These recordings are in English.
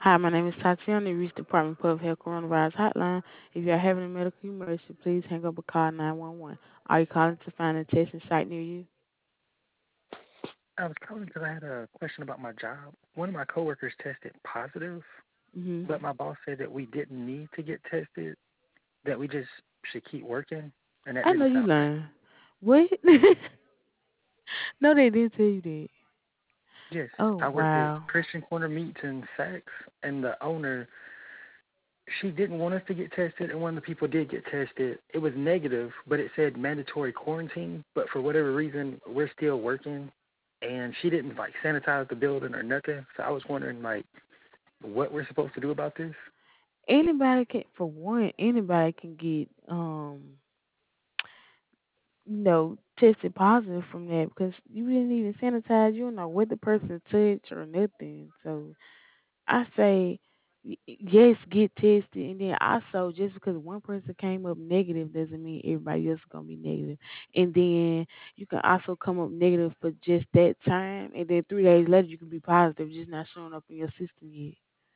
Hi, my name is Tatiana. You reached the Department of Public Health Coronavirus Hotline. If you are having a medical emergency, please hang up and call 911. Are you calling to find a testing site near you? I was calling because I had a question about my job. One of my coworkers tested positive, Hmm. but my boss said that we didn't need to get tested, that we just should keep working, and that I know didn't you sound right. lying. What? No, they didn't tell you that. Yes, Oh, I work at wow. Christian Corner Meats in Saks, and the owner, she didn't want us to get tested, and one of the people did get tested. It was negative, but it said mandatory quarantine, but for whatever reason, we're still working, and she didn't, like, sanitize the building or nothing, so I was wondering, like, what we're supposed to do about this. Anybody can, for one, anybody can get, tested positive from that because you didn't even sanitize. You don't know what the person touched or nothing. So I say, yes, get tested, and then also just because one person came up negative doesn't mean everybody else is gonna be negative. And then you can also come up negative for just that time, and then 3 days later you can be positive, just not showing up in your system yet.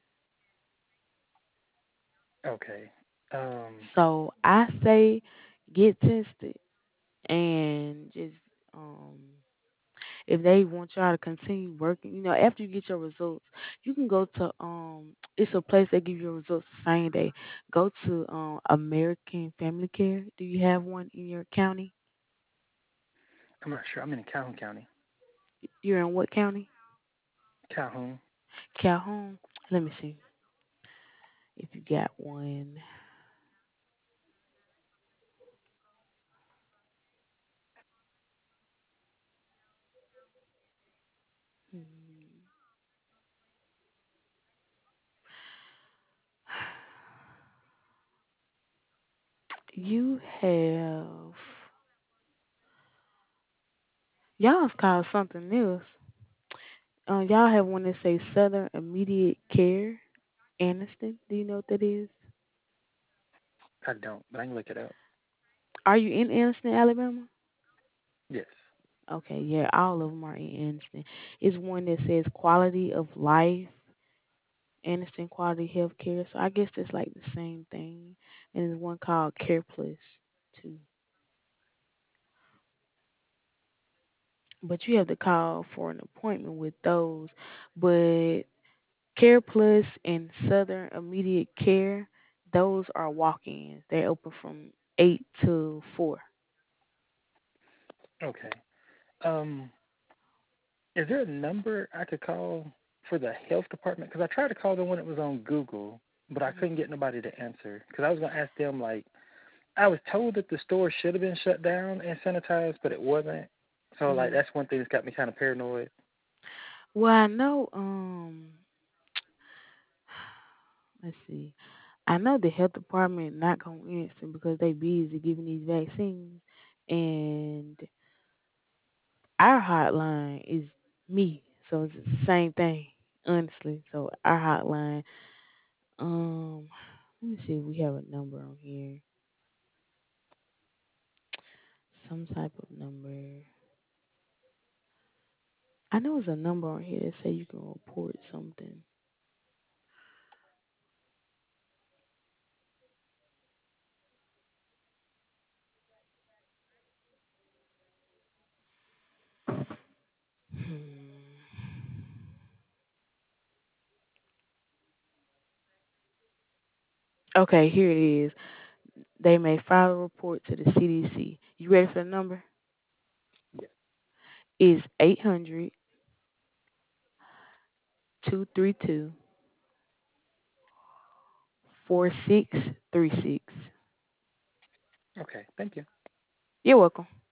Okay. Um, So I say, get tested and just um if they want y'all to continue working, after you get your results, you can go to it's a place that give you your results the same day. Go to American Family Care. Do you have one in your county? I'm not sure. I'm in Calhoun County. You're in what county? Calhoun. Calhoun. Let me see if you got one. Hmm. You have y'all's called something else. Y'all have one that say Southern Immediate Care, Anniston. Do you know what that is? I don't, but I can look it up. Are you in Anniston, Alabama? Yes. Okay, yeah, all of them are in Aniston. It's one that says quality of life, Aniston quality health care. So I guess that's like the same thing. And there's one called Care Plus too. But you have to call for an appointment with those. But Care Plus and Southern Immediate Care, those are walk-ins. They're open from 8 to 4. Okay. Um, is there a number I could call for the health department? Because I tried to call the one that was on Google, but I couldn't get nobody to answer. Because I was gonna ask them, like, I was told that the store should have been shut down and sanitized, but it wasn't. So like Mm-hmm. that's one thing that's got me kind of paranoid. Well, I know. Let's see. I know the health department not gonna answer because they busy giving these vaccines, and our hotline is me, so it's the same thing, honestly. So our hotline, um, let me see if we have a number on here, some type of number. I know there's a number on here that say you can report something. Hmm. Okay, here it is. They may file a report to the CDC. You ready for the number? Yeah. Is 800-232-4636. Okay. Thank you. You're welcome.